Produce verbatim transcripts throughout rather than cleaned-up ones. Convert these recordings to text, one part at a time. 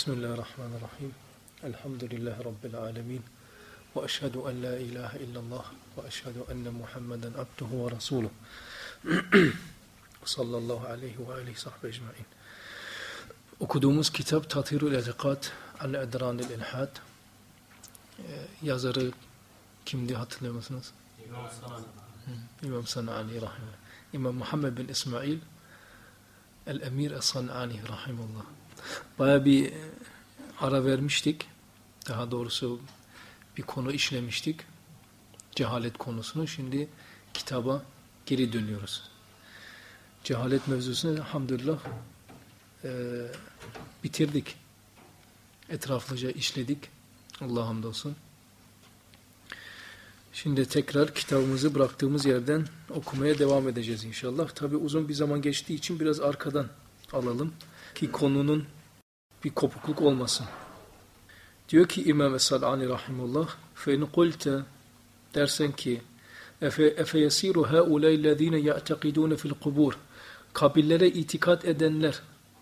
Bismillahirrahmanirrahim. Elhamdülillahi Rabbil alemin. Ve eşhedü en la ilahe illallah ve eşhedü enne Muhammeden abduhu ve rasuluh. Sallallahu aleyhi ve aleyhi sahbihi ecmaîn. Okuduğumuz kitap Tathirul Etiqad an Edranil İlhad. Yazarı kimdi, hatırlıyor musunuz? İmam Sanani. İmam Sanani rahimehullah. İmam Muhammed bin İsmail El-Emir Es-Sanani rahimehullah. Bayağı bir ara vermiştik. Daha doğrusu bir konu işlemiştik. Cehalet konusunu. Şimdi kitaba geri dönüyoruz. Cehalet mevzusunu elhamdülillah e, bitirdik. Etraflıca işledik. Allah'a hamdolsun. Şimdi tekrar kitabımızı bıraktığımız yerden okumaya devam edeceğiz inşallah. Tabi uzun bir zaman geçtiği için biraz arkadan alalım ki konunun bir kopukluk olmasın. Diyor ki İmam Es-Sanani rahimullah, فَاِنْ قُلْتَ dersen ki اَفَيَسِيرُ هَاُولَيْ الَّذ۪ينَ يَعْتَقِدُونَ فِي الْقُبُورِ kabirlere itikat edenler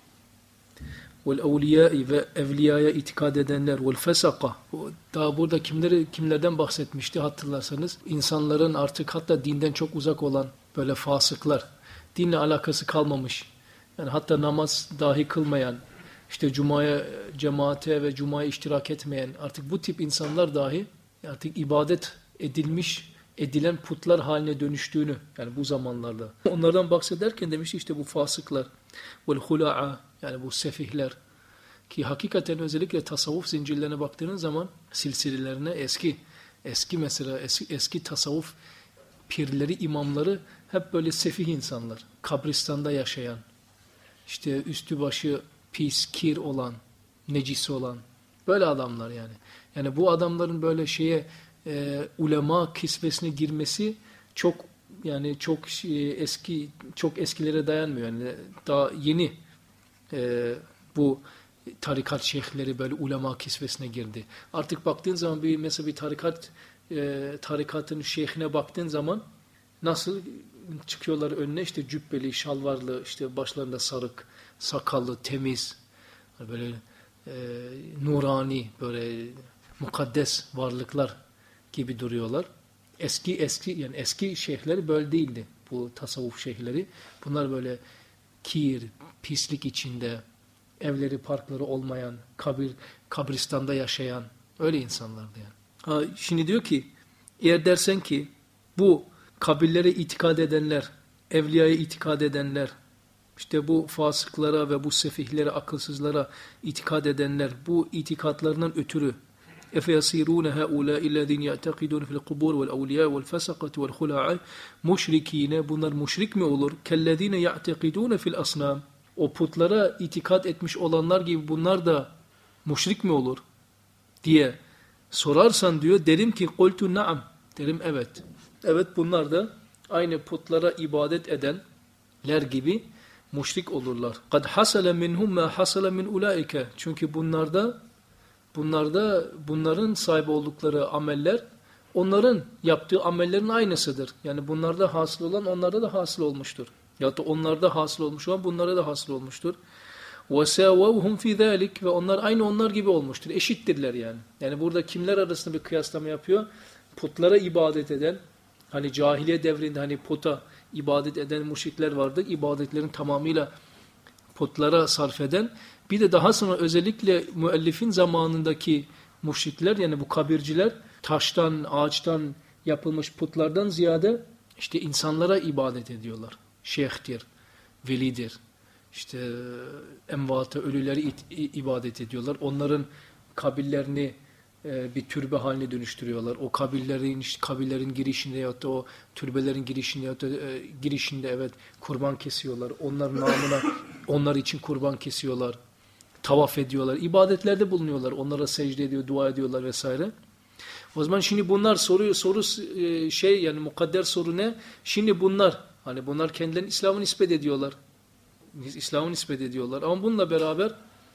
وَالْاَوْلِيَاءِ ve evliyaya itikad edenler وَالْفَسَقَ daha burada kimleri, kimlerden bahsetmişti hatırlarsanız, insanların artık hatta dinden çok uzak olan böyle fasıklar, dinle alakası kalmamış, yani hatta namaz dahi kılmayan, işte cumaya, cemaate ve cumaya iştirak etmeyen, artık bu tip insanlar dahi artık ibadet edilmiş, edilen putlar haline dönüştüğünü, yani bu zamanlarda. Onlardan bahsederken demişti işte bu fasıklar, وَالْخُلَعَ yani bu sefihler, ki hakikaten özellikle tasavvuf zincirlerine baktığınız zaman silsilelerine eski, eski mesela eski, eski tasavvuf pirleri, imamları hep böyle sefih insanlar, kabristanda yaşayan, işte üstü başı pis, kir olan, necisi olan, böyle adamlar yani. Yani bu adamların böyle şeye e, ulema kisvesine girmesi çok yani çok şey, eski, çok eskilere dayanmıyor. Yani daha yeni e, bu tarikat şeyhleri böyle ulema kisvesine girdi. Artık baktığın zaman bir mesela bir tarikat e, tarikatın şeyhine baktığın zaman nasıl çıkıyorlar önüne, işte cübbeli, şalvarlı, işte başlarında sarık, sakallı, temiz, böyle e, nurani, böyle mukaddes varlıklar gibi duruyorlar. Eski eski yani eski şeyhleri böyle değildi, bu tasavvuf şeyhleri. Bunlar böyle kir, pislik içinde, evleri, parkları olmayan, kabir, kabristanda yaşayan öyle insanlardı yani. Ha, şimdi diyor ki, eğer dersen ki bu kabirlere itikad edenler, evliyaya itikad edenler, işte bu fasıklara ve bu sefihlere, akılsızlara itikad edenler, bu itikatlarından ötürü اَفَيَصِيرُونَ هَاُولَٰئِ الَّذِينَ يَعْتَقِدُونَ فِي الْقُبُورِ وَالْاَوْلِيَاءِ وَالْفَسَقَةِ وَالْخُلَعِ müşrikine, bunlar müşrik mi olur? كَالَّذِينَ يَعْتَقِدُونَ فِي الْأَصْنَامِ o putlara itikat etmiş olanlar gibi bunlar da müşrik mi olur diye sorarsan diyor, derim ki قُلْتُ نَعَمْ derim evet. Evet, bunlar da aynı putlara ibadet edenler gibi müşrik olurlar. قَدْ حَسَلَ مِنْهُمْ مَا حَسَلَ مِنْ اُولَٰئِكَ çünkü bunlarda bunlarda bunların sahip oldukları ameller onların yaptığı amellerin aynısıdır. Yani bunlarda hasıl olan onlarda da hasıl olmuştur. Ya da onlarda hasıl olmuş olan bunlara da hasıl olmuştur. وَسَاوَوْهُمْ فِي ذَٰلِكَ ve onlar aynı onlar gibi olmuştur. Eşittirler yani. Yani burada kimler arasında bir kıyaslama yapıyor? Putlara ibadet eden, hani cahiliye devrinde hani puta ibadet eden müşrikler vardı. İbadetlerin tamamıyla putlara sarf eden. Bir de daha sonra özellikle müellifin zamanındaki müşrikler, yani bu kabirciler, taştan, ağaçtan yapılmış putlardan ziyade işte insanlara ibadet ediyorlar. Şeyhtir, velidir, işte emvata, ölüleri ibadet ediyorlar. Onların kabirlerini e, bir türbe haline dönüştürüyorlar. O kabirlerin işte, kabirlerin girişinde ya da o türbelerin girişinde ya da e, girişinde evet kurban kesiyorlar. Onların namına onlar için kurban kesiyorlar. Tavaf ediyorlar. İbadetlerde bulunuyorlar. Onlara secde ediyor, dua ediyorlar vesaire. O zaman şimdi bunlar soru soru e, şey yani mukadder soru ne? Şimdi bunlar hani bunlar kendilerini İslam'ı nispet ediyorlar. İslam'ı nispet ediyorlar. Ama bununla beraber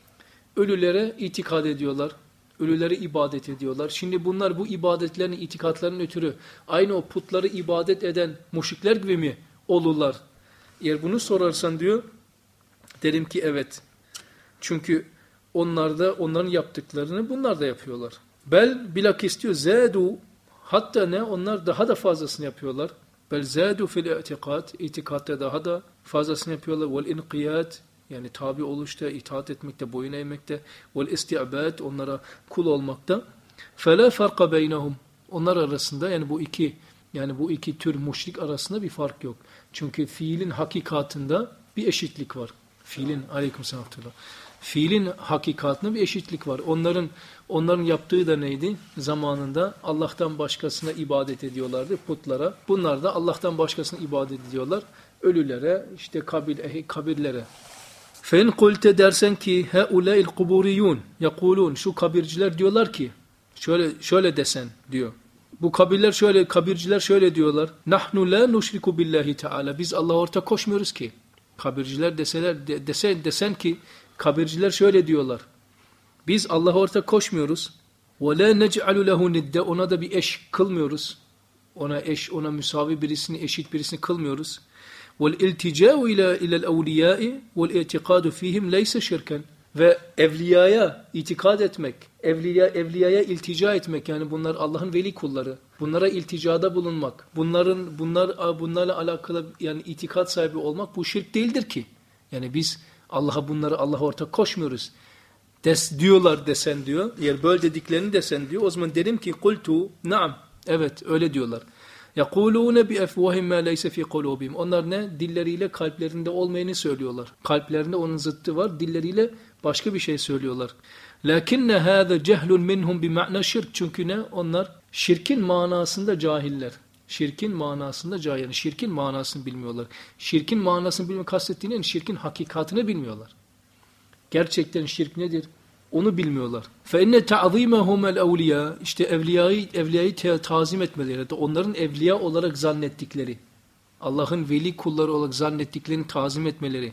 ölülere itikad ediyorlar. Ölülere ibadet ediyorlar. Şimdi bunlar bu ibadetlerin, itikatlarının ötürü aynı o putları ibadet eden müşrikler gibi mi olurlar? Eğer bunu sorarsan diyor, derim ki evet. Çünkü onlar da onların yaptıklarını bunlar da yapıyorlar. Bel bilakis diyor zâdû, hatta ne onlar daha da fazlasını yapıyorlar. Bel zâdû fil i'tikad, itikatta daha da fazlasını yapıyorlar. Vel inqiyat, yani tabi oluşta, itaat etmekte, boyun eğmekte. Vel isti'bad, onlara kul olmakta. Fela farka beynehum, onlar arasında, yani bu iki yani bu iki tür müşrik arasında bir fark yok. Çünkü fiilin hakikatında bir eşitlik var. Fiilin aleykümselam. Fiilin hakikatında bir eşitlik var. Onların onların yaptığı da neydi? Zamanında Allah'tan başkasına ibadet ediyorlardı, putlara. Bunlar da Allah'tan başkasına ibadet ediyorlar. Ölülere, işte kabir, kabirlere. Fen kulte, dersen ki heulail kuburiyun yekulun, şu kabirciler diyorlar ki, şöyle şöyle desen diyor. Bu kabirler şöyle, kabirciler şöyle diyorlar. Nahnu la nuşriku billahi teala. Biz Allah'a ortak koşmuyoruz ki. Kabirciler deseler de, desen, desen ki kabirciler şöyle diyorlar. Biz Allah'a ortak koşmuyoruz. Ve la nec'alu lehu nidde, ona da bir eş kılmıyoruz. Ona eş, ona müsavi birisini, eşit birisini kılmıyoruz. Vel iltica'u ila ila'l evliya'i vel i'tikadu fihim leysa şirken. Ve evliyaya itikad etmek, evliya, evliyaya iltica etmek, yani bunlar Allah'ın veli kulları. Bunlara ilticada bulunmak, bunların bunlar bunlarla alakalı yani itikat sahibi olmak bu şirk değildir ki. Yani biz Allah'a bunları Allah'a ortak koşmuyoruz. Des diyorlar desen diyor. Eğer böyle dediklerini desen diyor. O zaman derim ki kultu naam. Evet öyle diyorlar. يَقُولُونَ بِأَفْوَهِمْ مَا لَيْسَ فِي قُلُوبِهِمْ. Onlar ne? Dilleriyle kalplerinde olmayanı söylüyorlar. Kalplerinde onun zıttı var. Dilleriyle başka bir şey söylüyorlar. لَكِنَّ هَذَا جَهْلٌ مِنْهُمْ بِمَعْنَى şirk. Çünkü ne? Onlar şirkin manasında cahiller. Şirkin manasında cahil. Yani şirkin manasını bilmiyorlar. Şirkin manasını bilmiyor kastettiğini, yani şirkin hakikatini bilmiyorlar. Gerçekten şirk nedir? Onu bilmiyorlar. فَاِنَّ تَعْظِيمَهُمَ الْاَوْلِيَا. İşte evliyayı, evliyayı tazim etmeleri, onların evliya olarak zannettikleri, Allah'ın veli kulları olarak zannettiklerini tazim etmeleri.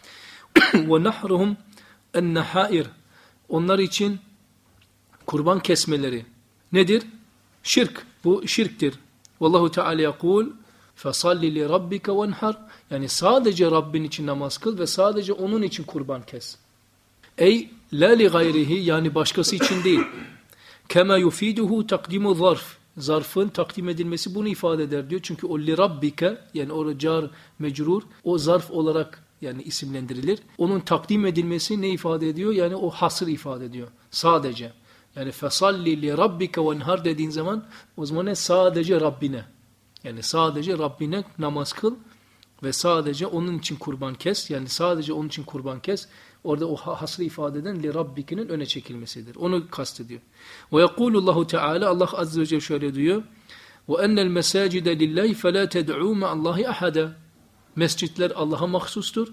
وَنَحْرُهُمْ النَّحَائِرِ. Onlar için kurban kesmeleri. Nedir? Şirk. Bu şirktir. Vallahu Teala yakul فَصَلِّ لِرَبِّكَ وَنْحَرْ. Yani sadece Rabbin için namaz kıl ve sadece onun için kurban kes. Ey la li gayrihi, yani başkası için değil. Kema yufiduhu takdimu zarf. Zarfın takdim edilmesi bunu ifade eder diyor. Çünkü o li rabbike, yani o car mecrur, o zarf olarak yani isimlendirilir. Onun takdim edilmesi ne ifade ediyor? Yani o hasır ifade ediyor. Sadece. Yani fesalli li rabbike venhar dediğin zaman o zaman ne? Sadece Rabbine. Yani sadece Rabbine namaz kıl ve sadece onun için kurban kes. Yani sadece onun için kurban kes. Orada o hasrı ifade eden li rabbikinin öne çekilmesidir. Onu kastediyor. Ve yekulullahu Teala, Allah azze ve celle şöyle diyor. Ve ennel mesacide lillahi fela ted'u ma'allahi ahada. Mescitler Allah'a mahsustur.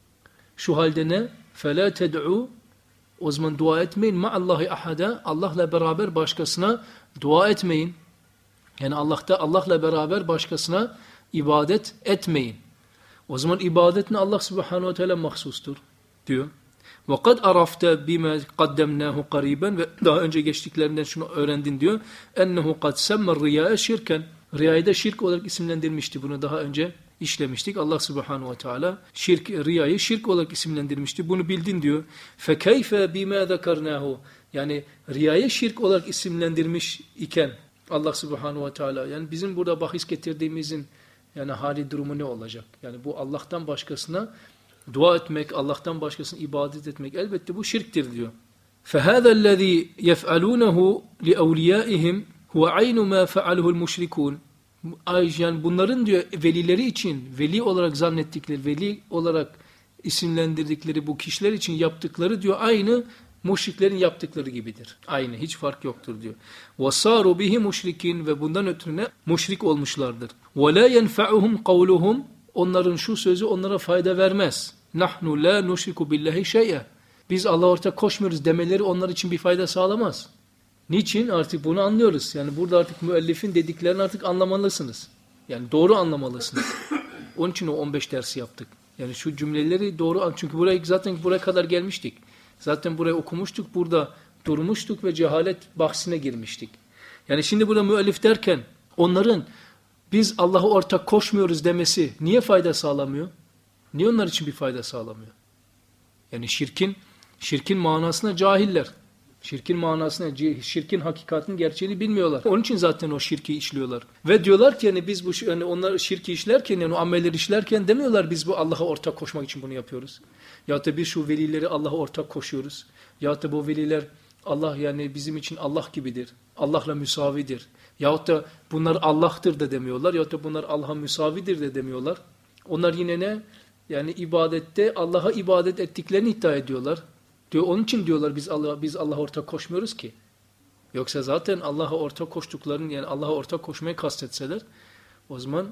Şu halde ne? Fela ted'u, o zaman dua etmeyin. Ma'allahi ahada, Allah'la beraber başkasına dua etmeyin. Yani Allah'ta Allah'la beraber başkasına ibadet etmeyin. O zaman ibadet ne? Allah subhanahu ve teala mahsustur diyor. وَقَدْ أَرَفْتَ بِمَا قَدَّمْنَاهُ قَرِيبًا. Ve daha önce geçtiklerinden şunu öğrendin diyor. اَنَّهُ قَدْ سَمَّ الرِّيَاءَ şirken. Riyayı da şirk olarak isimlendirmişti. Bunu daha önce işlemiştik. Allah subhanahu ve teala şirk, riyayı şirk olarak isimlendirmişti. Bunu bildin diyor. فَكَيْفَ بِمَا ذَكَرْنَاهُ. Yani riyayı şirk olarak isimlendirmiş iken Allah subhanahu ve teala, yani bizim burada bahis getirdiğimizin yani hali durumu ne olacak? Yani bu Allah'tan başkasına dua etmek, Allah'tan başkasına ibadet etmek, elbette bu şirktir diyor. فَهَذَا الَّذ۪ي يَفْعَلُونَهُ لِأَوْلِيَائِهِمْ هُوَ عَيْنُ مَا فَعَلُهُ الْمُشْرِكُونَ. Yani bunların diyor velileri için, veli olarak zannettikleri, veli olarak isimlendirdikleri bu kişiler için yaptıkları diyor aynı müşriklerin yaptıkları gibidir. Aynı, hiç fark yoktur diyor. وَصَارُوا بِهِ مُشْرِكِينَ. Ve bundan ötürü ne? Müşrik olmuşlardır. وَلَا يَنْفَعُهُمْ قَوْلُهُمْ. Onların şu sözü onlara fayda vermez. Nahnu la nuşriku billahi şey'e. Biz Allah'a ortak koşmuyoruz demeleri onlar için bir fayda sağlamaz. Niçin? Artık bunu anlıyoruz. Yani burada artık müellifin dediklerini artık anlamalısınız. Yani doğru anlamalısınız. Onun için o on beş dersi yaptık. Yani şu cümleleri doğru an. Çünkü buraya zaten buraya kadar gelmiştik. Zaten burayı okumuştuk. Burada durmuştuk ve cehalet bahsine girmiştik. Yani şimdi burada müellif derken onların biz Allah'a ortak koşmuyoruz demesi niye fayda sağlamıyor? Niye onlar için bir fayda sağlamıyor? Yani şirkin Şirkin manasına cahiller. Şirkin manasına, şirkin hakikatinin gerçeğini bilmiyorlar. Onun için zaten o şirki işliyorlar. Ve diyorlar ki yani biz bu yani onlar şirki işlerken yani o amelleri işlerken demiyorlar biz bu Allah'a ortak koşmak için bunu yapıyoruz. Ya da biz şu velileri Allah'a ortak koşuyoruz. Ya da bu veliler Allah yani bizim için Allah gibidir. Allah'la müsavidir. Yahut da bunlar Allah'tır da demiyorlar. Yahut da bunlar Allah'a müsavidir de demiyorlar. Onlar yine ne? Yani ibadette Allah'a ibadet ettiklerini iddia ediyorlar. Diyor, onun için diyorlar biz Allah'a biz Allah'a ortak koşmuyoruz ki. Yoksa zaten Allah'a ortak koştuklarını yani Allah'a ortak koşmayı kastetseler o zaman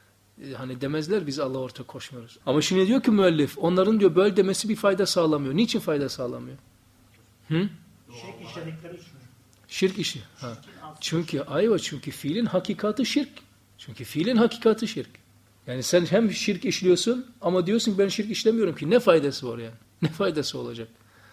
e, hani demezler biz Allah'a ortak koşmuyoruz. Ama şimdi diyor ki müellif onların diyor böyle demesi bir fayda sağlamıyor. Niçin fayda sağlamıyor? Hı? Şirk işledikleri için. Şirk işi. Ha. Çünkü ayva çünkü fiilin hakikati şirk. Çünkü fiilin hakikati şirk. Yani sen hem şirk işliyorsun ama diyorsun ben şirk işlemiyorum ki ne faydası var yani? Ne faydası olacak?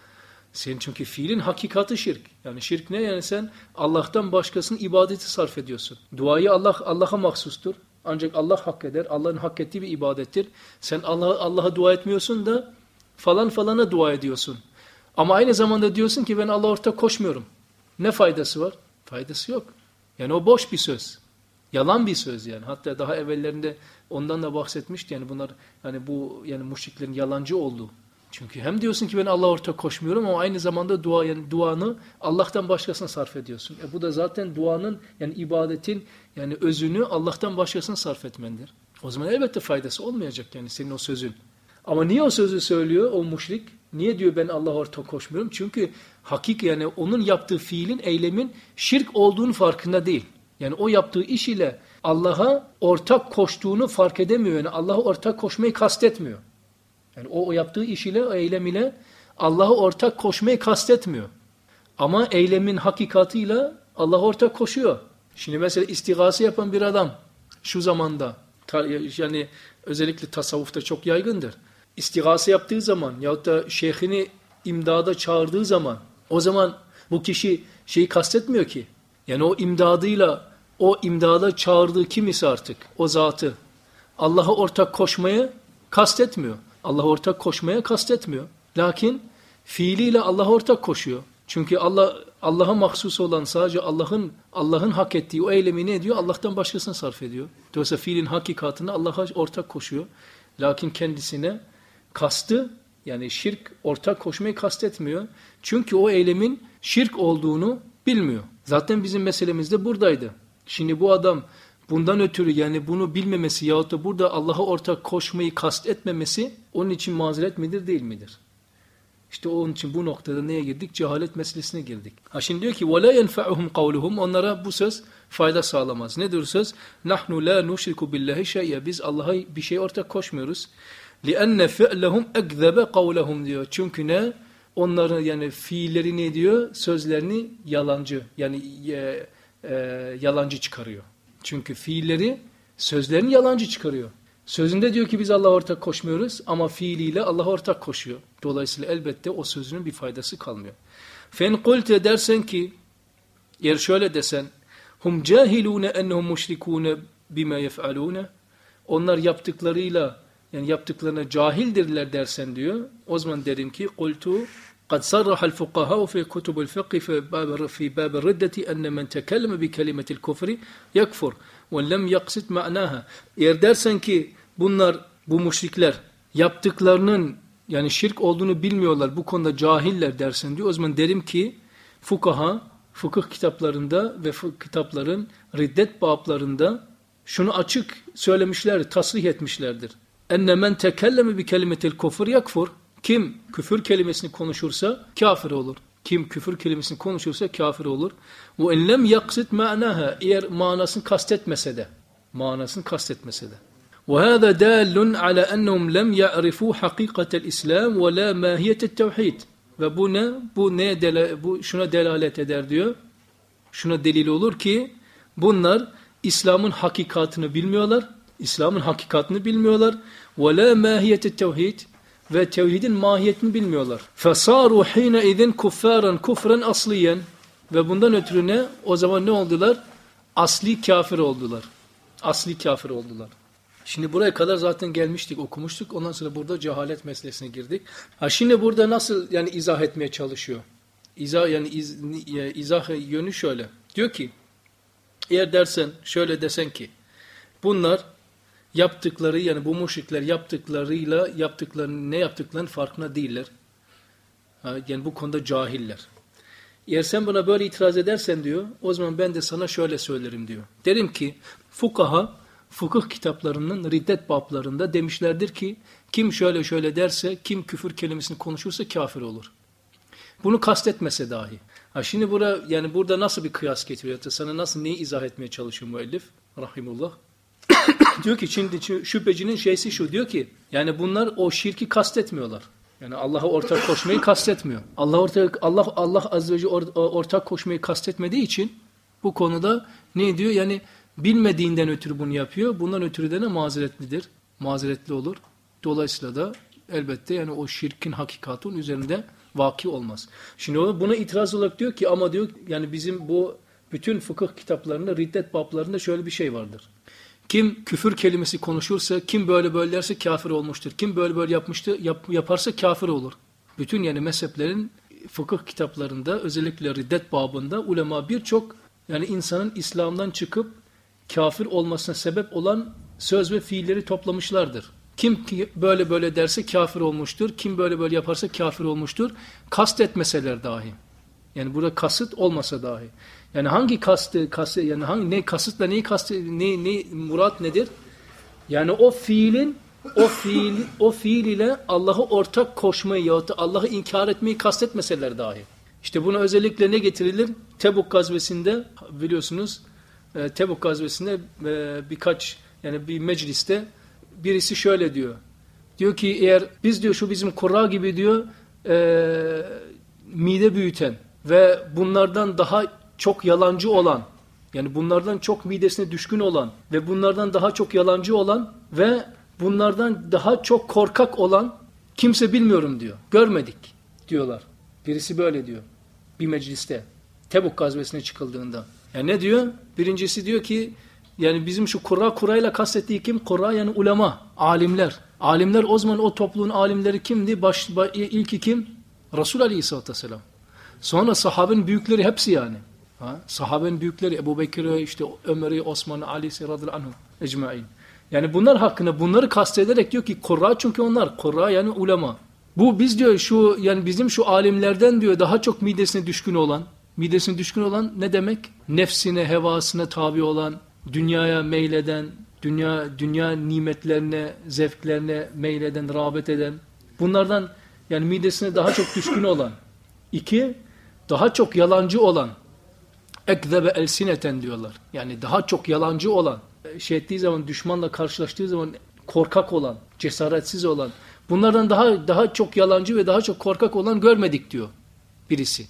Senin çünkü fiilin hakikati şirk. Yani şirk ne? Yani sen Allah'tan başkasının ibadeti sarf ediyorsun. Duayı Allah Allah'a mahsustur. Ancak Allah hak eder. Allah'ın hak ettiği bir ibadettir. Sen Allah'a Allah'a dua etmiyorsun da falan falana dua ediyorsun. Ama aynı zamanda diyorsun ki ben Allah'a ortak koşmuyorum. Ne faydası var? Faydası yok. Yani o boş bir söz. Yalan bir söz yani. Hatta daha evvellerinde ondan da bahsetmişti. Yani bunlar yani bu yani müşriklerin yalancı olduğu. Çünkü hem diyorsun ki ben Allah'a ortak koşmuyorum ama aynı zamanda dua yani duanı Allah'tan başkasına sarf ediyorsun. E bu da zaten duanın yani ibadetin yani özünü Allah'tan başkasına sarf etmendir. O zaman elbette faydası olmayacak yani senin o sözün. Ama niye o sözü söylüyor o müşrik? Niye diyor ben Allah'a ortak koşmuyorum? Çünkü hakik yani onun yaptığı fiilin, eylemin şirk olduğunu farkında değil. Yani o yaptığı iş ile Allah'a ortak koştuğunu fark edemiyor. Yani Allah'a ortak koşmayı kastetmiyor. Yani o, o yaptığı iş ile, o eylem ile Allah'a ortak koşmayı kastetmiyor. Ama eylemin hakikatıyla Allah'a ortak koşuyor. Şimdi mesela istigası yapan bir adam şu zamanda yani özellikle tasavvufta çok yaygındır. İstigası yaptığı zaman yahut da şeyhini imdada çağırdığı zaman o zaman bu kişi şeyi kastetmiyor ki. Yani o imdadıyla o imdada çağırdığı kim ise artık o zatı Allah'a ortak koşmayı kastetmiyor. Allah'a ortak koşmaya kastetmiyor. Lakin fiiliyle Allah'a ortak koşuyor. Çünkü Allah Allah'a mahsus olan sadece Allah'ın Allah'ın hak ettiği o eylemi ne ediyor? Allah'tan başkasına sarf ediyor. Dolayısıyla fiilin hakikatini Allah'a ortak koşuyor. Lakin kendisine kastı yani şirk ortak koşmayı kastetmiyor. Çünkü o eylemin şirk olduğunu bilmiyor. Zaten bizim meselemiz de buradaydı. Şimdi bu adam bundan ötürü yani bunu bilmemesi yahut da burada Allah'a ortak koşmayı kastetmemesi onun için mazeret midir değil midir? İşte onun için bu noktada neye girdik? Cehalet meselesine girdik. Ha şimdi diyor ki وَلَا يَنْفَعُهُمْ قَوْلُهُمْ onlara bu söz fayda sağlamaz. Nedir söz? نَحْنُ لَا نُشْرِكُ بِاللّٰهِ شَيْءًا biz Allah'a bir şey ortak koşmuyoruz. لِأَنَّ فِعْلَهُمْ اَكْذَبَ قَوْلَهُمْ diyor. Çünkü ne? Onların yani fiilleri ne diyor? Sözlerini yalancı yani e, e, yalancı çıkarıyor. Çünkü fiilleri sözlerini yalancı çıkarıyor. Sözünde diyor ki biz Allah'a ortak koşmuyoruz ama fiiliyle Allah'a ortak koşuyor. Dolayısıyla elbette o sözünün bir faydası kalmıyor. فَاِنْ قُلْتَ dersen ki eğer şöyle desen hum cahilune ennehum müşrikune bima yef'alune onlar yaptıklarıyla yani yaptıklarına cahildirler dersen diyor. O zaman derim ki qultu قد صرح الفقهاء في كتب الفقه في باب في باب الردة أن من تكلم بكلمة الكفر يكفر ولم يقصد معناها. Eğer dersen ki bunlar bu müşrikler yaptıklarının yani şirk olduğunu bilmiyorlar bu konuda cahiller dersen diyor. O zaman derim ki fukaha fıkıh kitaplarında ve fıkıh kitapların riddet bablarında şunu açık söylemişler, tasrih etmişlerdir. Enne men tekelleme bi kelimetil kufr yakfur. Kim küfür kelimesini konuşursa kafir olur. Kim küfür kelimesini konuşursa kafir olur. Ve en lem yaksit ma'naha eğer manasını kastetmese de. Manasını kastetmese de. Ve hâzâ dâllun alâ ennehum lem ya'rifû hakîkatel İslam ve lâ mâhiyetet tevhid. Ve bu ne? Bu ne dela, bu şuna delalet eder diyor. Şuna delil olur ki bunlar İslam'ın hakikatını bilmiyorlar. İslam'ın hakikatını bilmiyorlar. Ve lâ mâhiyetet tevhid. Ve tevhidin mahiyetini bilmiyorlar. فَصَارُوا حِينَ اِذٍ كُفَّارًا كُفْرًا asliyen ve bundan ötürü ne? O zaman ne oldular? Asli kafir oldular. Asli kafir oldular. Şimdi buraya kadar zaten gelmiştik, okumuştuk. Ondan sonra burada cehalet meselesine girdik. Ha şimdi burada nasıl yani izah etmeye çalışıyor? İzah yani iz, izah yönü şöyle. Diyor ki eğer dersen şöyle desen ki bunlar yaptıkları yani bu müşrikler yaptıklarıyla yaptıklarını ne yaptıklarının farkına değiller. Ha, yani bu konuda cahiller. Eğer sen buna böyle itiraz edersen diyor o zaman ben de sana şöyle söylerim diyor. Derim ki fukaha fıkıh kitaplarının riddet bablarında demişlerdir ki kim şöyle şöyle derse kim küfür kelimesini konuşursa kafir olur. Bunu kastetmese dahi. Ha şimdi burada yani burada nasıl bir kıyas getiriyor? Sana nasıl neyi izah etmeye çalışıyor müellif rahimullah? Diyor ki şimdi şüphecinin şeysi şu diyor ki yani bunlar o şirki kastetmiyorlar. Yani Allah'a ortak koşmayı kastetmiyor. Allah ortak Allah Allah azze ve celle ortak koşmayı kastetmediği için bu konuda ne diyor? Yani bilmediğinden ötürü bunu yapıyor. Bundan ötürü de ne mazeretlidir? Mazeretli olur. Dolayısıyla da elbette yani o şirkin hakikatının üzerinde vaki olmaz. Şimdi o buna itiraz olarak diyor ki ama diyor yani bizim bu bütün fıkıh kitaplarında riddet bablarında şöyle bir şey vardır. Kim küfür kelimesi konuşursa, kim böyle böyle derse kafir olmuştur. Kim böyle böyle yapmıştı, yap, yaparsa kafir olur. Bütün yani mezheplerin fıkıh kitaplarında özellikle riddet babında ulema birçok yani insanın İslam'dan çıkıp kafir olmasına sebep olan söz ve fiilleri toplamışlardır. Kim ki böyle böyle derse kafir olmuştur. Kim böyle böyle yaparsa kafir olmuştur. Kastetmeseler dahi. Yani burada kasıt olmasa dahi. Yani hangi kastı, kastı yani hangi ne kasıtla neyi kastı ne ne murat nedir? Yani o fiilin o fiil o fiil ile Allah'ı ortak koşmayı yahut da Allah'ı inkar etmeyi kastetmeseler dahi. İşte buna özellikle ne getirilir? Tebuk gazvesinde biliyorsunuz e, Tebuk gazvesinde e, birkaç yani bir mecliste birisi şöyle diyor. Diyor ki eğer biz diyor şu bizim Kurra gibi diyor e, mide büyüten ve bunlardan daha çok yalancı olan yani bunlardan çok midesine düşkün olan ve bunlardan daha çok yalancı olan ve bunlardan daha çok korkak olan kimse bilmiyorum diyor. Görmedik diyorlar. Birisi böyle diyor. Bir mecliste. Tebuk gazvesine çıkıldığında. Yani ne diyor? Birincisi diyor ki yani bizim şu Kurra Kurra'yla kastettiği kim? Kurra yani ulema, alimler. Alimler o zaman o topluluğun alimleri kimdi? Baş, baş, ilki kim? Resul Aleyhisselatü Vesselam. Sonra sahabenin büyükleri hepsi yani. Ha? Sahabenin büyükleri Ebu Bekir'i, işte Ömer'i, Osman'ı, Ali'si radıyallahu anhum ecmaîn. Yani bunlar hakkında bunları kastederek diyor ki Kurra çünkü onlar Kurra yani ulema. Bu biz diyor şu yani bizim şu alimlerden diyor daha çok midesine düşkün olan, midesine düşkün olan ne demek? Nefsine, hevasına tabi olan, dünyaya meyleden, dünya dünya nimetlerine, zevklerine meyleden, rağbet eden. Bunlardan yani midesine daha çok düşkün olan. İki, daha çok yalancı olan. Ekzebe elsineten diyorlar. Yani daha çok yalancı olan, şey ettiği zaman düşmanla karşılaştığı zaman korkak olan, cesaretsiz olan. Bunlardan daha daha çok yalancı ve daha çok korkak olan görmedik diyor birisi.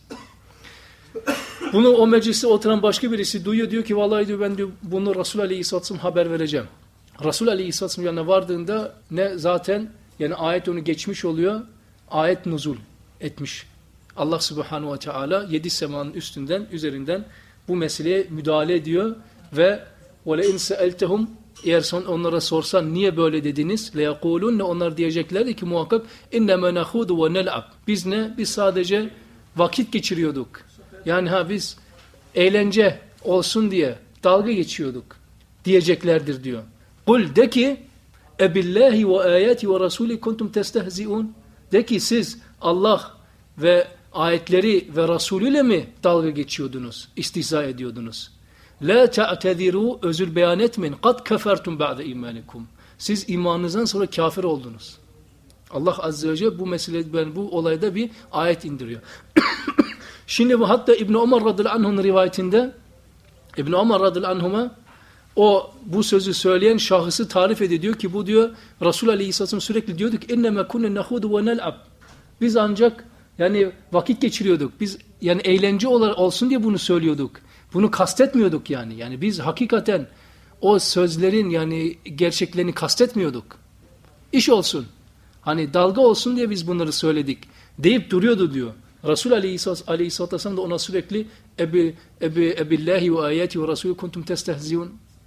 Bunu o mecliste oturan başka birisi duyuyor diyor ki vallahi diyor ben diyor bunu Resul Aleyhisselatü Vesselam haber vereceğim. Resul Aleyhisselatü Vesselam yanına vardığında ne zaten yani ayet onu geçmiş oluyor. Ayet nuzul etmiş. Allah Subhanahu ve Teala yedi semanın üstünden üzerinden bu meseleye müdahale ediyor ve وَلَاِنْ سَأَلْتَهُمْ eğer son onlara sorsan niye böyle dediniz? لَيَقُولُنَّ onlar diyeceklerdi ki muhakkak اِنَّمَا نَخُودُ وَنَلْعَبْ biz ne? Biz sadece vakit geçiriyorduk. Yani ha biz eğlence olsun diye dalga geçiyorduk diyeceklerdir diyor. قُلْ de ki اَبِاللّٰهِ وَآيَاتِ وَرَسُولِ كُنْتُمْ تَسْتَهْزِئُونَ de ki siz Allah ve ayetleri ve Resulü ile mi dalga geçiyordunuz, istihza ediyordunuz? La ta'tediru özür beyan etmeyin. Kad kefertum ba'de imanikum. Siz imanınızdan sonra kafir oldunuz. Allah azze ve celle bu mesele bu olayda bir ayet indiriyor. Şimdi bu hatta İbn Ömer radıyallahu anh'ın rivayetinde İbn Ömer radıyallahu anhuma o bu sözü söyleyen şahısı tarif ediyor diyor ki bu diyor Resul Aleyhisselam sürekli diyordu ki innema kunna nahudu ve nel'ab. Biz ancak yani vakit geçiriyorduk. Biz yani eğlence olsun diye bunu söylüyorduk. Bunu kastetmiyorduk yani. Yani biz hakikaten o sözlerin yani gerçeklerini kastetmiyorduk. İş olsun. Hani dalga olsun diye biz bunları söyledik. Deyip duruyordu diyor. Resul Aleyhisselatü Vesselam da ona sürekli Ebi, ebi, ebillahi ve ayeti ve Resulü kuntum testehziyun.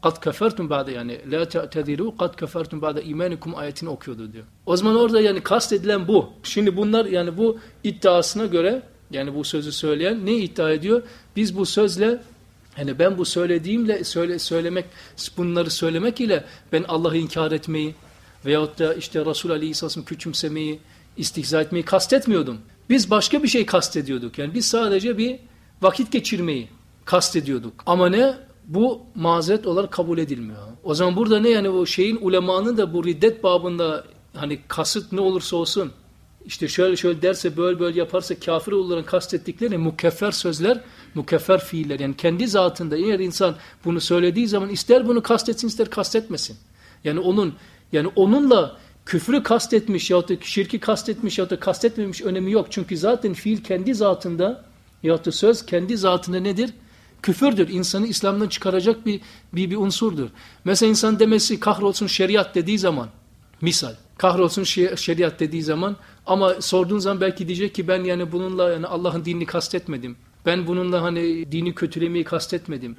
Kad kefertum ba'de yani la te'tediru kad kefertum ba'de imanikum ayetini okuyordu diyor. O zaman orada yani kastedilen bu. Şimdi bunlar yani bu iddiasına göre yani bu sözü söyleyen ne iddia ediyor? Biz bu sözle hani ben bu söylediğimle söyle, söylemek bunları söylemek ile ben Allah'ı inkar etmeyi veyahut da işte Resul Aleyhisselam'ı küçümsemeyi, istihza etmeyi kastetmiyordum. Biz başka bir şey kastediyorduk. Yani biz sadece bir vakit geçirmeyi kastediyorduk. Ama ne? Bu mazeret olarak kabul edilmiyor. O zaman burada ne yani o şeyin ulemanın da bu riddet babında hani kasıt ne olursa olsun işte şöyle şöyle derse böyle böyle yaparsa kafir olarak kastettikleri mukeffer sözler, mukeffer fiiller. Yani kendi zatında eğer insan bunu söylediği zaman ister bunu kastetsin ister kastetmesin. Yani onun yani onunla küfrü kastetmiş ya da şirki kastetmiş ya da kastetmemiş önemi yok. Çünkü zaten fiil kendi zatında ya da söz kendi zatında nedir? Küfürdür. İnsanı İslam'dan çıkaracak bir, bir, bir unsurdur. Mesela insan demesi kahrolsun şeriat dediği zaman, misal, kahrolsun şeriat dediği zaman ama sorduğun zaman belki diyecek ki ben yani bununla yani Allah'ın dinini kastetmedim. Ben bununla hani dini kötülemeyi kastetmedim.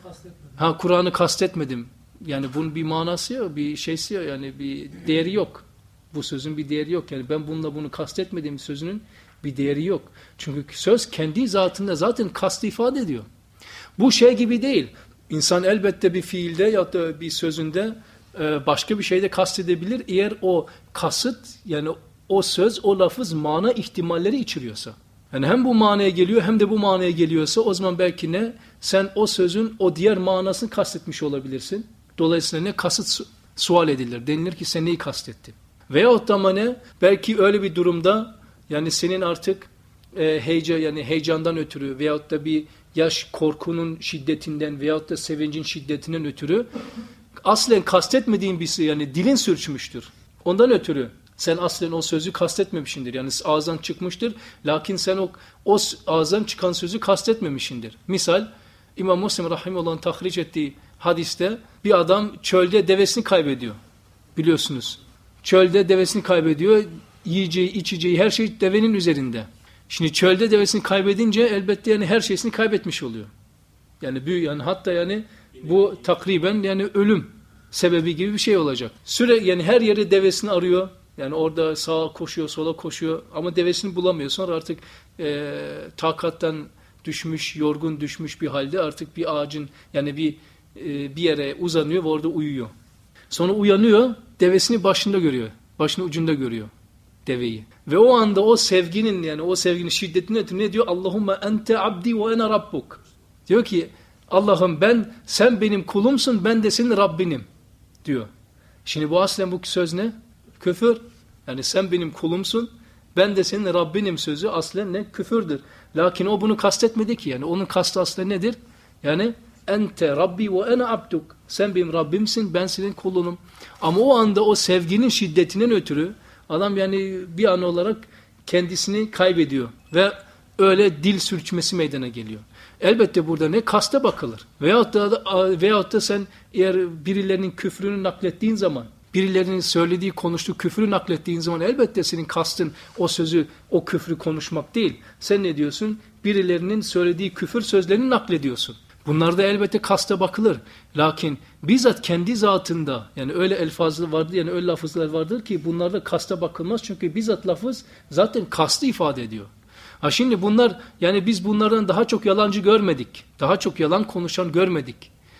Ha Kur'an'ı kastetmedim. Yani bunun bir manası yok, bir şeysi yok yani bir değeri yok. Bu sözün bir değeri yok. Yani ben bununla bunu kastetmediğim sözünün bir değeri yok. Çünkü söz kendi zatında zaten kastı ifade ediyor. Bu şey gibi değil. İnsan elbette bir fiilde ya da bir sözünde başka bir şeyde kastedebilir. Eğer o kasıt yani o söz, o lafız mana ihtimalleri içeriyorsa. Yani hem bu manaya geliyor hem de bu manaya geliyorsa o zaman belki ne? Sen o sözün o diğer manasını kastetmiş olabilirsin. Dolayısıyla ne? Kasıt su sual edilir. Denilir ki sen neyi kastettin? Veyahut da ne? Belki öyle bir durumda yani senin artık e, heyecan yani heyecandan ötürü veyahut da bir yaş korkunun şiddetinden veyahut da sevincin şiddetinden ötürü aslen kastetmediğin bir şey yani dilin sürçmüştür. Ondan ötürü sen aslen o sözü kastetmemişsindir. Yani ağızdan çıkmıştır. Lakin sen o, o ağızdan çıkan sözü kastetmemişsindir. Misal İmam Müslim Rahimullah'ın tahric ettiği hadiste bir adam çölde devesini kaybediyor. Biliyorsunuz. Çölde devesini kaybediyor. Yiyeceği, içeceği her şey devenin üzerinde. Şimdi çölde devesini kaybedince elbette yani her şeysini kaybetmiş oluyor. Yani büyük yani hatta yani bu takriben yani ölüm sebebi gibi bir şey olacak. Süre yani her yere devesini arıyor. Yani orada sağa koşuyor, sola koşuyor ama devesini bulamıyor. Sonra artık e, takattan düşmüş, yorgun düşmüş bir halde artık bir ağacın yani bir e, bir yere uzanıyor ve orada uyuyor. Sonra uyanıyor, devesini başında görüyor. Başının ucunda görüyor deveyi. Ve o anda o sevginin yani o sevginin şiddetini ötürü ne diyor? Allahümme ente abdi ve ene rabbuk. Diyor ki Allah'ım ben sen benim kulumsun ben de senin Rabbinim diyor. Şimdi bu aslen bu söz ne? Küfür. Yani sen benim kulumsun ben de senin Rabbinim sözü aslen ne? Küfürdür. Lakin o bunu kastetmedi ki yani onun kastı aslen nedir? Yani ente Rabbi ve ene abduk. Sen benim Rabbimsin ben senin kulunum. Ama o anda o sevginin şiddetinden ötürü adam yani bir an olarak kendisini kaybediyor ve öyle dil sürçmesi meydana geliyor. Elbette burada ne? Kasta bakılır. Veyahut da, veyahut da sen eğer birilerinin küfrünü naklettiğin zaman, birilerinin söylediği, konuştuğu küfrü naklettiğin zaman elbette senin kastın o sözü, o küfrü konuşmak değil. Sen ne diyorsun? Birilerinin söylediği küfür sözlerini naklediyorsun. Bunlarda elbette kasta bakılır. Lakin bizzat kendi zatında yani öyle elfazlı vardır yani öyle lafızlar vardır ki bunlarda kasta bakılmaz. Çünkü bizzat lafız zaten kastı ifade ediyor. Ha şimdi bunlar yani biz bunlardan daha çok yalancı görmedik. Daha çok yalan konuşan görmedik.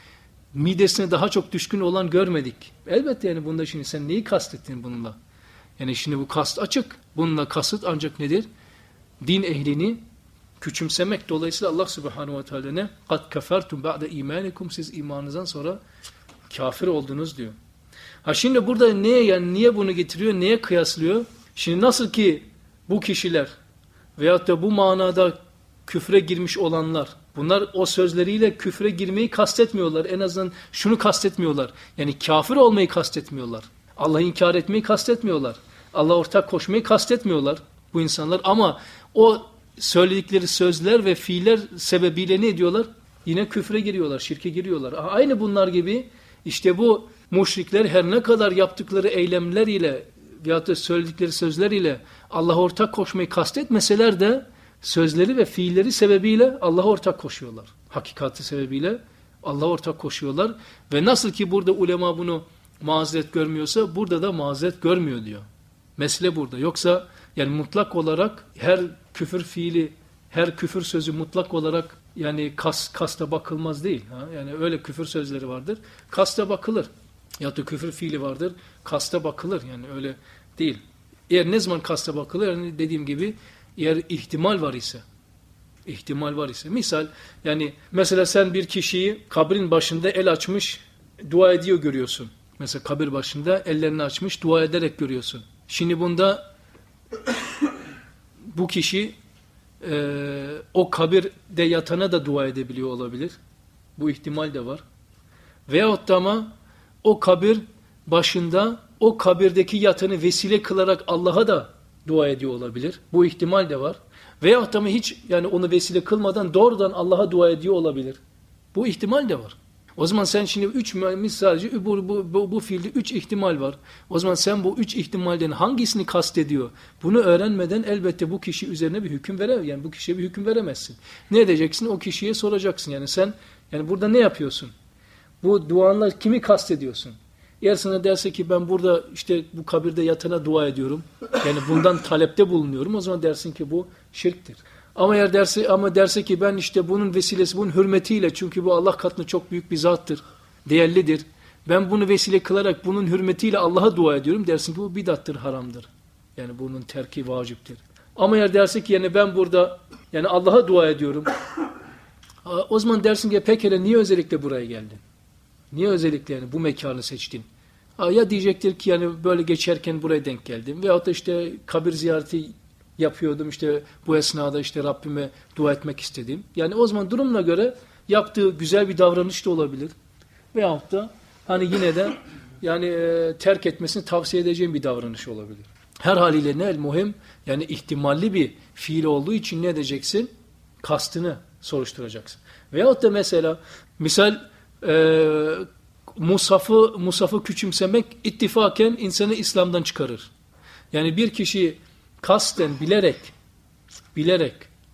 Midesine daha çok düşkün olan görmedik. Elbette yani bunda şimdi sen neyi kastettin bununla? Yani şimdi bu kast açık. Bununla kasıt ancak nedir? Din ehlini küçümsemek. Dolayısıyla Allah Subhanahu ve Teala ne? قَدْ كَفَرْتُمْ بَعْدَ اِيمَانِكُمْ Siz imanınızdan sonra kafir oldunuz diyor. Ha şimdi burada neye yani niye bunu getiriyor? Neye kıyaslıyor? Şimdi nasıl ki bu kişiler veyahut da bu manada küfre girmiş olanlar bunlar o sözleriyle küfre girmeyi kastetmiyorlar. En azından şunu kastetmiyorlar. Yani kafir olmayı kastetmiyorlar. Allah'ı inkar etmeyi kastetmiyorlar. Allah'a ortak koşmayı kastetmiyorlar bu insanlar ama o söyledikleri sözler ve fiiller sebebiyle ne ediyorlar? Yine küfre giriyorlar, şirke giriyorlar. Aynı bunlar gibi işte bu müşrikler her ne kadar yaptıkları eylemler ile veyahut da söyledikleri sözler ile Allah'a ortak koşmayı kastetmeseler de sözleri ve fiilleri sebebiyle Allah'a ortak koşuyorlar. Hakikati sebebiyle Allah'a ortak koşuyorlar. Ve nasıl ki burada ulema bunu mazeret görmüyorsa burada da mazeret görmüyor diyor. Mesele burada. Yoksa yani mutlak olarak her küfür fiili, her küfür sözü mutlak olarak yani kas, kasta bakılmaz değil. Ha? Yani öyle küfür sözleri vardır. Kasta bakılır. Ya da küfür fiili vardır. Kasta bakılır. Yani öyle değil. Eğer ne zaman kasta bakılır? Yani dediğim gibi eğer ihtimal var ise ihtimal var ise. Misal yani mesela sen bir kişiyi kabrin başında el açmış dua ediyor görüyorsun. Mesela kabir başında ellerini açmış dua ederek görüyorsun. Şimdi bunda bu kişi e, o kabirde yatana da dua edebiliyor olabilir. Bu ihtimal de var. Veyahut da ama o kabir başında o kabirdeki yatanı vesile kılarak Allah'a da dua ediyor olabilir. Bu ihtimal de var. Veyahut da ama hiç yani onu vesile kılmadan doğrudan Allah'a dua ediyor olabilir. Bu ihtimal de var. O zaman sen şimdi üç mühendis sadece bu, bu, bu, bu fiilde üç ihtimal var. O zaman sen bu üç ihtimalden hangisini kastediyor? Bunu öğrenmeden elbette bu kişi üzerine bir hüküm veremezsin. Yani bu kişiye bir hüküm veremezsin. Ne edeceksin? O kişiye soracaksın. Yani sen yani burada ne yapıyorsun? Bu duanlar kimi kastediyorsun? Eğer sana derse ki ben burada işte bu kabirde yatana dua ediyorum. Yani bundan talepte bulunuyorum. O zaman dersin ki bu şirktir. Ama eğer derse ama derse ki ben işte bunun vesilesi, bunun hürmetiyle çünkü bu Allah katında çok büyük bir zattır, değerlidir. Ben bunu vesile kılarak bunun hürmetiyle Allah'a dua ediyorum dersin ki bu bidattır, haramdır. Yani bunun terki vaciptir. Ama eğer derse ki yani ben burada yani Allah'a dua ediyorum. O zaman dersin ki pekala niye özellikle buraya geldin? Niye özellikle yani bu mekanı seçtin? Ya diyecektir ki yani böyle geçerken buraya denk geldim. Veyahut da işte kabir ziyareti yapıyordum işte bu esnada işte Rabbime dua etmek istedim. Yani o zaman durumuna göre yaptığı güzel bir davranış da olabilir. Veyahut da hani yine de yani e, terk etmesini tavsiye edeceğim bir davranış olabilir. Her haliyle ne el muhim yani ihtimalli bir fiil olduğu için ne edeceksin? Kastını soruşturacaksın. Veyahut da mesela misal e, Musaf'ı Musaf'ı küçümsemek ittifaken insanı İslam'dan çıkarır. Yani bir kişi kasten bilerek bilerek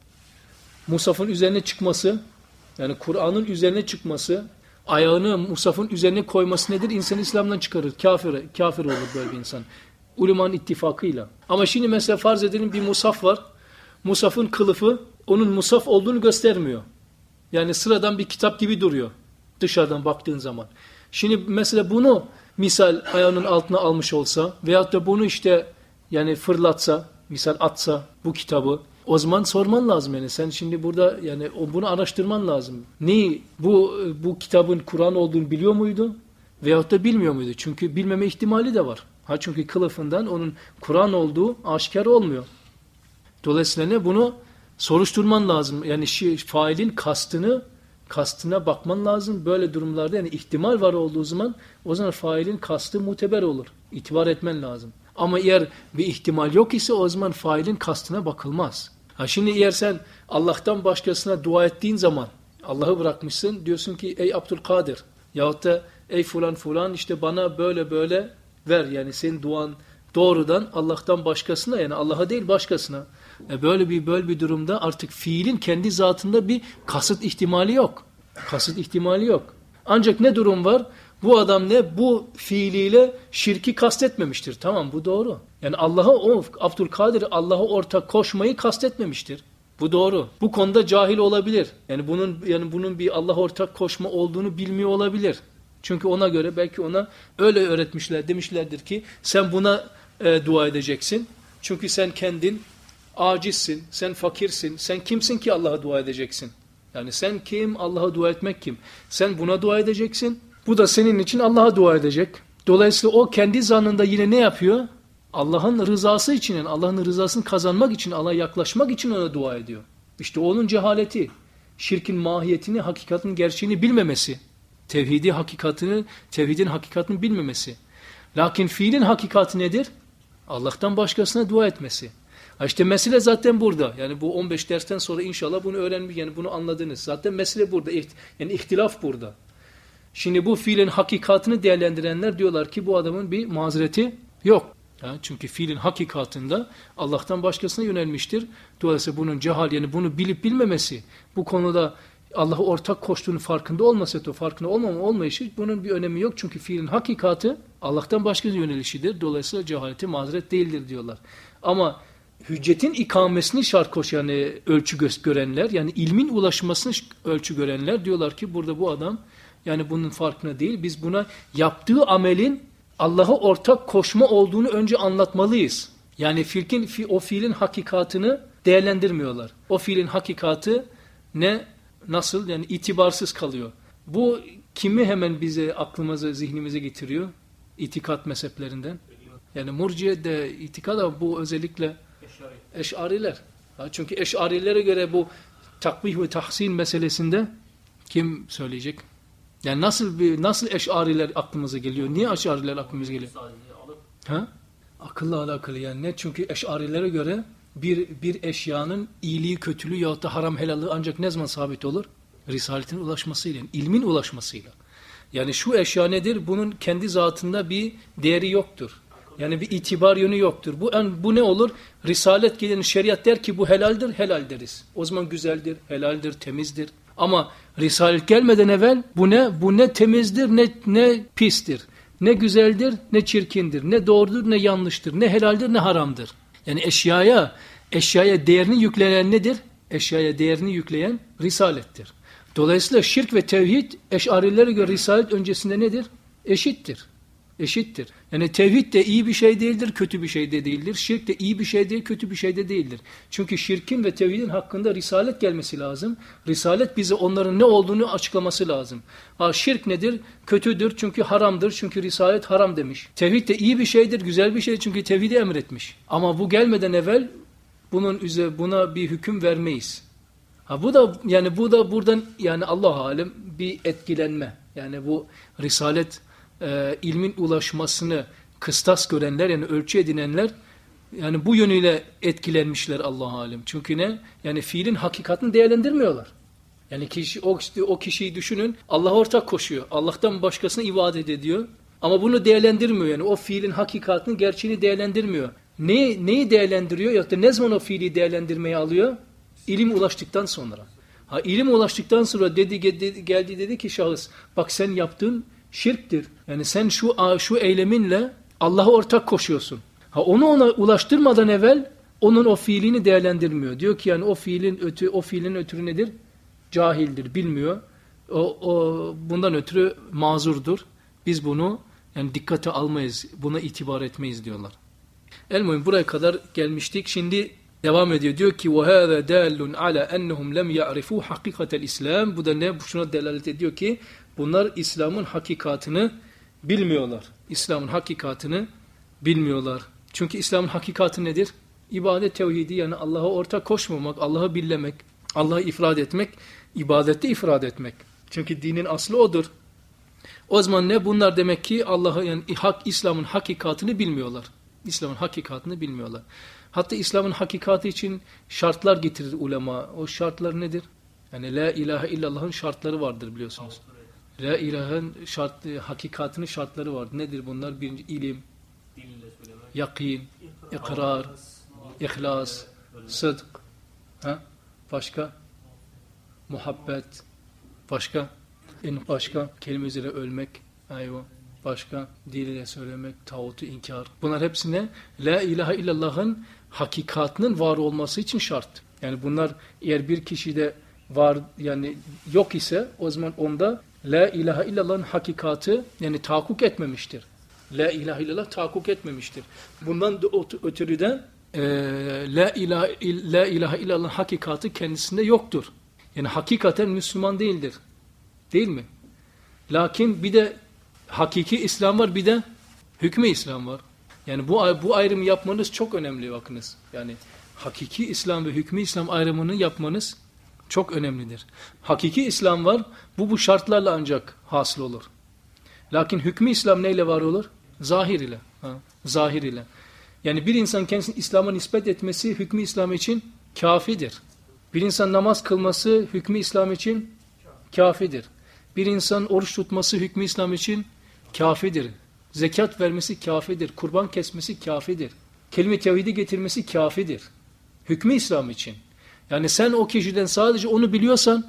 Musaf'ın üzerine çıkması yani Kur'an'ın üzerine çıkması ayağını Musaf'ın üzerine koyması nedir? İnsanı İslam'dan çıkarır. Kafir, kafir olur böyle bir insan. Ulemanın ittifakıyla. Ama şimdi mesela farz edelim bir Musaf var. Musaf'ın kılıfı onun Musaf olduğunu göstermiyor. Yani sıradan bir kitap gibi duruyor. Dışarıdan baktığın zaman. Şimdi mesela bunu misal ayağının altına almış olsa veyahut da bunu işte yani fırlatsa, misal atsa bu kitabı o zaman sorman lazım yani sen şimdi burada yani bunu araştırman lazım. Ne bu bu kitabın Kur'an olduğunu biliyor muydu veyahut da bilmiyor muydu? Çünkü bilmeme ihtimali de var. Ha çünkü kılıfından onun Kur'an olduğu aşikar olmuyor. Dolayısıyla ne bunu soruşturman lazım. Yani şi, failin kastını kastına bakman lazım. Böyle durumlarda yani ihtimal var olduğu zaman o zaman failin kastı muteber olur. İtibar etmen lazım. Ama eğer bir ihtimal yok ise o zaman failin kastına bakılmaz. Ha şimdi eğer sen Allah'tan başkasına dua ettiğin zaman Allah'ı bırakmışsın diyorsun ki ey Abdülkadir yahut da ey fulan fulan işte bana böyle böyle ver yani senin duan doğrudan Allah'tan başkasına yani Allah'a değil başkasına. E böyle bir böyle bir durumda artık fiilin kendi zatında bir kasıt ihtimali yok. Kasıt ihtimali yok. Ancak ne durum var? Bu adam ne? Bu fiiliyle şirki kastetmemiştir. Tamam bu doğru. Yani Allah'a o Abdülkadir Allah'a ortak koşmayı kastetmemiştir. Bu doğru. Bu konuda cahil olabilir. Yani bunun yani bunun bir Allah'a ortak koşma olduğunu bilmiyor olabilir. Çünkü ona göre belki ona öyle öğretmişler, demişlerdir ki sen buna e, dua edeceksin. Çünkü sen kendin acizsin, sen fakirsin, sen kimsin ki Allah'a dua edeceksin? Yani sen kim, Allah'a dua etmek kim? Sen buna dua edeceksin. Bu da senin için Allah'a dua edecek. Dolayısıyla o kendi zannında yine ne yapıyor? Allah'ın rızası için, yani Allah'ın rızasını kazanmak için, Allah'a yaklaşmak için ona dua ediyor. İşte onun cehaleti, şirkin mahiyetini, hakikatin gerçeğini bilmemesi, tevhidi hakikatini, tevhidin hakikatini bilmemesi. Lakin fiilin hakikati nedir? Allah'tan başkasına dua etmesi. Ha işte mesele zaten burada. Yani bu on beş dersten sonra inşallah bunu öğrenmiş, yani bunu anladınız. Zaten mesele burada. Yani ihtilaf burada. Şimdi bu fiilin hakikatini değerlendirenler diyorlar ki bu adamın bir mazereti yok. Ha, çünkü fiilin hakikatında Allah'tan başkasına yönelmiştir. Dolayısıyla bunun cehal yani bunu bilip bilmemesi, bu konuda Allah'a ortak koştuğunun farkında olmasa o farkında olmama olmayışı bunun bir önemi yok. Çünkü fiilin hakikati Allah'tan başka yönelişidir. Dolayısıyla cehaleti mazeret değildir diyorlar. Ama hüccetin ikamesini şart koş yani ölçü görenler yani ilmin ulaşmasını ölçü görenler diyorlar ki burada bu adam yani bunun farkına değil. Biz buna yaptığı amelin Allah'a ortak koşma olduğunu önce anlatmalıyız. Yani fiilin, o fiilin hakikatını değerlendirmiyorlar. O fiilin hakikati ne, nasıl yani itibarsız kalıyor. Bu kimi hemen bize aklımıza, zihnimize getiriyor? İtikat mezheplerinden. Yani murciye de itikat ama bu özellikle Eş'ariler. Çünkü Eş'arilere göre bu takbih ve tahsin meselesinde kim söyleyecek? Yani nasıl bir nasıl Eş'ariler aklımıza geliyor? Niye Eş'ariler aklımıza geliyor? Ha? Akılla alakalı yani ne? Çünkü Eş'arilere göre bir bir eşyanın iyiliği, kötülüğü yahut da haram helallığı ancak ne zaman sabit olur? Risaletin ulaşmasıyla, ilmin ulaşmasıyla. Yani şu eşya nedir? Bunun kendi zatında bir değeri yoktur. Yani bir itibar yönü yoktur. Bu bu ne olur? Risalet gelen şeriat der ki bu helaldir, helal deriz. O zaman güzeldir, helaldir, temizdir. Ama risalet gelmeden evvel bu ne? Bu ne temizdir, ne ne pistir. Ne güzeldir, ne çirkindir. Ne doğrudur, ne yanlıştır. Ne helaldir, ne haramdır. Yani eşyaya, eşyaya değerini yükleyen nedir? Eşyaya değerini yükleyen risalettir. Dolayısıyla şirk ve tevhid Eş'arilere göre risalet öncesinde nedir? Eşittir. Eşittir. Yani tevhid de iyi bir şey değildir, kötü bir şey de değildir. Şirk de iyi bir şey değil, kötü bir şey de değildir. Çünkü şirkin ve tevhidin hakkında risalet gelmesi lazım. Risalet bize onların ne olduğunu açıklaması lazım. Ha, şirk nedir? Kötüdür çünkü haramdır. Çünkü risalet haram demiş. Tevhid de iyi bir şeydir, güzel bir şey çünkü tevhidi emretmiş. Ama bu gelmeden evvel bunun üzerine buna bir hüküm vermeyiz. Ha bu da yani bu da buradan yani Allah alem bir etkilenme. Yani bu risalet e, ilmin ulaşmasını kıstas görenler yani ölçü edinenler yani bu yönüyle etkilenmişler Allah alem. Çünkü ne? Yani fiilin hakikatini değerlendirmiyorlar. Yani kişi o o kişiyi düşünün Allah'a ortak koşuyor. Allah'tan başkasına ibadet ediyor. Ama bunu değerlendirmiyor. Yani o fiilin hakikatini, gerçeğini değerlendirmiyor. Ne neyi değerlendiriyor? Ya da ne zaman o fiili değerlendirmeye alıyor? İlim ulaştıktan sonra. Ha ilim ulaştıktan sonra dedi geldi, geldi dedi ki şahıs bak sen yaptığın şirktir. Yani sen şu şu eyleminle Allah'a ortak koşuyorsun. Ha onu ona ulaştırmadan evvel onun o fiilini değerlendirmiyor. Diyor ki yani o fiilin ötü o fiilin ötürü nedir? Cahildir, bilmiyor. O, o bundan ötürü mazurdur. Biz bunu yani dikkate almayız. Buna itibar etmeyiz diyorlar. El-Muhim buraya kadar gelmiştik. Şimdi devam ediyor. Diyor ki وَهَذَا دَالٌ عَلَى أَنَّهُمْ لَمْ يَعْرِفُوا حَقِقَةَ الْإِسْلَامِ Bu da ne? Şuna delalet ediyor ki bunlar İslam'ın hakikatını bilmiyorlar. İslam'ın hakikatını bilmiyorlar. Çünkü İslam'ın hakikati nedir? İbadet tevhidi yani Allah'a ortak koşmamak, Allah'ı birlemek, Allah'ı ifrad etmek, ibadette ifrad etmek. Çünkü dinin aslı odur. O zaman ne? Bunlar demek ki Allah'ı yani hak İslam'ın hakikatini bilmiyorlar. İslam'ın hakikatini bilmiyorlar. Hatta İslam'ın hakikati için şartlar getirir ulema. O şartlar nedir? Yani la ilahe illallah'ın şartları vardır biliyorsunuz. La ilahe'nin şart, hakikatinin şartları vardır. Nedir bunlar? Birinci ilim, yakin, ikrar, ihlas, sıdk, ha? Başka? Muhabbet, başka? En başka? Kelime üzere ölmek, ayva. Başka diliyle söylemek, tağutu inkar. Bunlar hepsine la ilahe illallah'ın hakikatinin var olması için şart. Yani bunlar eğer bir kişide var yani yok ise o zaman onda la ilahe illallah'ın hakikati yani tahakkuk etmemiştir. La ilahe illallah tahakkuk etmemiştir. Bundan da ötürü de e, la ilahe, la ilahe illallah'ın hakikati kendisinde yoktur. Yani hakikaten Müslüman değildir. Değil mi? Lakin bir de hakiki İslam var bir de hükmü İslam var. Yani bu bu ayrımı yapmanız çok önemli bakınız. Yani hakiki İslam ve hükmü İslam ayrımını yapmanız çok önemlidir. Hakiki İslam var. Bu bu şartlarla ancak hasıl olur. Lakin hükmü İslam neyle var olur? Zahir ile. Ha, zahir ile. Yani bir insan kendisini İslam'a nispet etmesi hükmü İslam için kafidir. Bir insan namaz kılması hükmü İslam için kafidir. Bir insan oruç tutması hükmü İslam için kafidir. Zekat vermesi kafidir. Kurban kesmesi kafidir. Kelime-i tevhidi getirmesi kafidir. Hükmü İslam için. Yani sen o kişiden sadece onu biliyorsan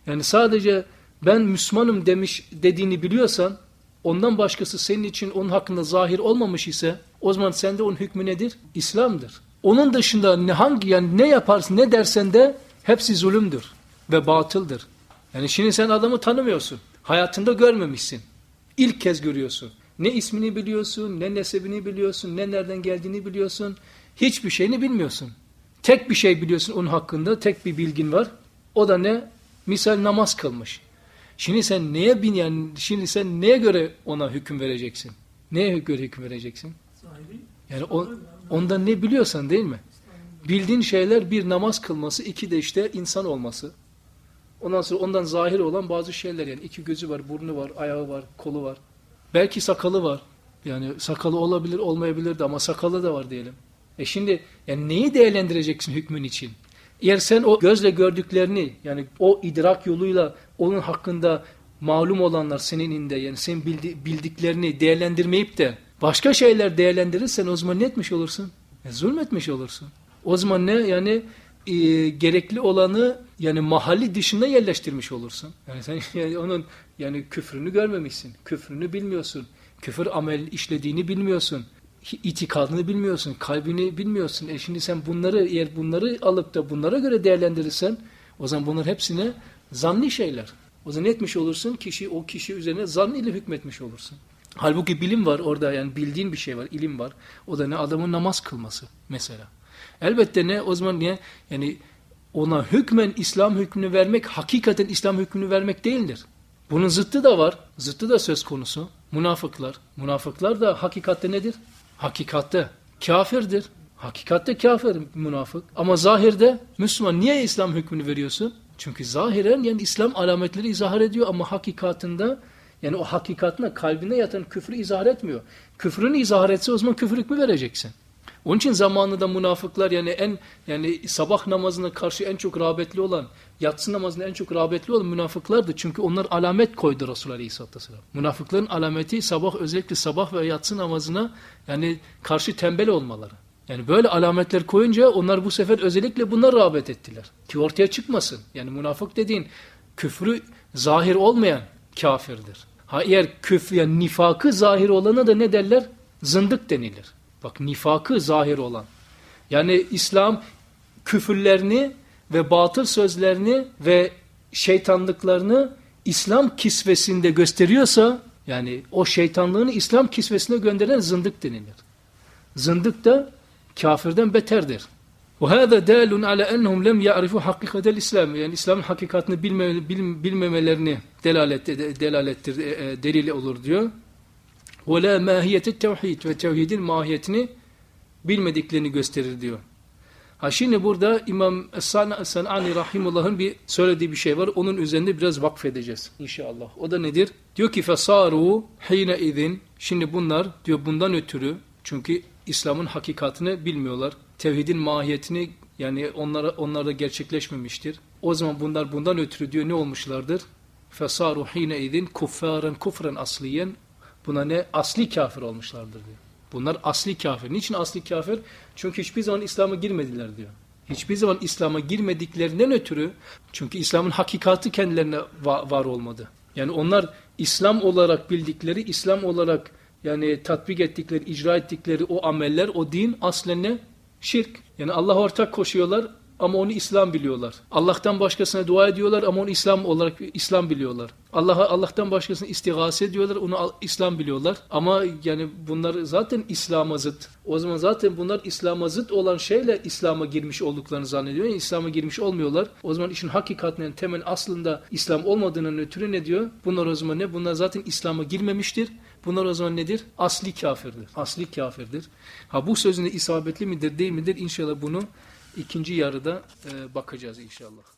Yani sadece ben Müslümanım demiş dediğini biliyorsan, ondan başkası senin için onun hakkında zahir olmamış ise, o zaman sende onun hükmü nedir? İslam'dır. Onun dışında ne, hangi yani ne yaparsın, ne dersen de hepsi zulümdür ve batıldır. Yani şimdi sen adamı tanımıyorsun. Hayatında görmemişsin. İlk kez görüyorsun. Ne ismini biliyorsun, ne nesebini biliyorsun, ne nereden geldiğini biliyorsun. Hiçbir şeyini bilmiyorsun. Tek bir şey biliyorsun onun hakkında, tek bir bilgin var. O da ne? Misal namaz kılmış. Şimdi sen neye bin yani şimdi sen neye göre ona hüküm vereceksin? Neye göre hüküm vereceksin? Yani o, ondan ne biliyorsan değil mi? Bildiğin şeyler bir namaz kılması, iki de işte insan olması. Ondan sonra ondan zahir olan bazı şeyler yani iki gözü var, burnu var, ayağı var, kolu var. Belki sakalı var. Yani sakalı olabilir, olmayabilir de ama sakalı da var diyelim. E şimdi yani neyi değerlendireceksin hükmün için? Eğer sen o gözle gördüklerini yani o idrak yoluyla onun hakkında malum olanlar senin inde yani senin bildi, bildiklerini değerlendirmeyip de başka şeyler değerlendirirsen o zaman ne etmiş olursun? E, zulmetmiş olursun. O zaman ne? Yani e, gerekli olanı yani mahalli dışında yerleştirmiş olursun. Yani sen yani onun yani küfrünü görmemişsin. Küfrünü bilmiyorsun. Küfür amel işlediğini bilmiyorsun. İtikadını bilmiyorsun. Kalbini bilmiyorsun. E şimdi sen bunları eğer bunları alıp da bunlara göre değerlendirirsen o zaman bunların hepsine zanni şeyler. O zaman ne etmiş olursun? Kişi o kişi üzerine zann ile hükmetmiş olursun. Halbuki bilim var orada yani bildiğin bir şey var, ilim var. O da ne? Adamın namaz kılması mesela. Elbette ne? O zaman niye? Yani ona hükmen İslam hükmünü vermek, hakikaten İslam hükmünü vermek değildir. Bunun zıttı da var. Zıttı da söz konusu. Münafıklar. Münafıklar da hakikatte nedir? Hakikatte kafirdir. Hakikatte kafir münafık. Ama zahirde Müslüman. Niye İslam hükmünü veriyorsun? Çünkü zahiren yani İslam alametleri izah ediyor ama hakikatında yani o hakikatine kalbine yatan küfrü izah etmiyor. Küfrünü izah etse o zaman küfür hükmü vereceksin. Onun için zamanında münafıklar yani en yani sabah namazına karşı en çok rağbetli olan, yatsı namazına en çok rağbetli olan münafıklardı. Çünkü onlar alamet koydu Resulullah Aleyhisselatü Vesselam. Münafıkların alameti sabah özellikle sabah ve yatsı namazına yani karşı tembel olmaları. Yani böyle alametler koyunca onlar bu sefer özellikle buna rağbet ettiler. Ki ortaya çıkmasın. Yani münafık dediğin küfrü zahir olmayan kafirdir. Ha eğer küfür yani nifakı zahir olana da ne derler? Zındık denilir. Bak nifakı zahir olan. Yani İslam küfürlerini ve batıl sözlerini ve şeytanlıklarını İslam kisvesinde gösteriyorsa yani o şeytanlığını İslam kisvesine gönderen zındık denilir. Zındık da kafirden beterdir. وَهَذَا دَالٌ عَلَى أَنَّهُمْ لَمْ يَعْرِفُوا حَقِّقَةَ الْإِسْلَامِ Yani İslam'ın hakikatini bilme, bil, bilmemelerini delalet, delalettir, e, delil olur diyor. وَلَا مَاهِيَةِ التَّوْحِيدِ Ve tevhidin mahiyetini bilmediklerini gösterir diyor. Ha şimdi burada İmam Es-San'ani Rahimullah'ın bir söylediği bir şey var. Onun üzerinde biraz vakfedeceğiz inşallah. O da nedir? Diyor ki فَصَارُوا حِينَ اِذٍ Şimdi bunlar diyor bundan ötürü çünkü İslam'ın hakikatini bilmiyorlar. Tevhidin mahiyetini yani onlara onlarda gerçekleşmemiştir. O zaman bunlar bundan ötürü diyor ne olmuşlardır? فَصَارُوا حِينَ اِذٍ كُفَّارًا كُفْرًا asliyen Buna ne? Asli kafir olmuşlardır diyor. Bunlar asli kafir. Niçin asli kafir? Çünkü hiçbir zaman İslam'a girmediler diyor. Hiçbir zaman İslam'a girmediklerinden ötürü çünkü İslam'ın hakikati kendilerine va var olmadı. Yani onlar İslam olarak bildikleri, İslam olarak yani tatbik ettikleri, icra ettikleri o ameller, o din aslen ne? Şirk. Yani Allah'a ortak koşuyorlar ama onu İslam biliyorlar. Allah'tan başkasına dua ediyorlar ama onu İslam olarak İslam biliyorlar. Allah'a Allah'tan başkasına istigase ediyorlar, onu İslam biliyorlar. Ama yani bunlar zaten İslam'a zıt. O zaman zaten bunlar İslam'a zıt olan şeyle İslam'a girmiş olduklarını zannediyor. Yani İslam'a girmiş olmuyorlar. O zaman işin hakikatinin temel aslında İslam olmadığının ötürü ne diyor? Bunlar o zaman ne? Bunlar zaten İslam'a girmemiştir. Bunlar o zaman nedir? Asli kafirdir. Asli kafirdir. Ha bu sözün isabetli midir değil midir? İnşallah bunu İkinci yarıda e, bakacağız inşallah.